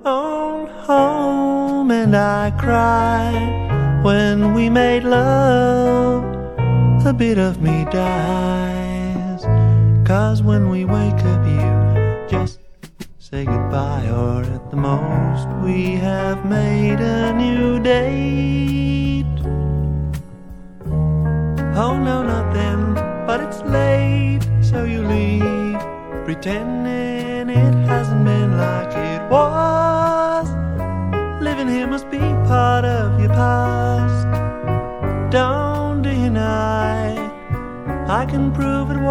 old home, and I cried when we made love. A bit of me dies, 'cause when we wake up you just say goodbye, or at the most we have made a new date. Oh no, not then, but it's late, so you leave, pretending it hasn't been like it was. Living here must be part of your past. Don't deny, I can prove it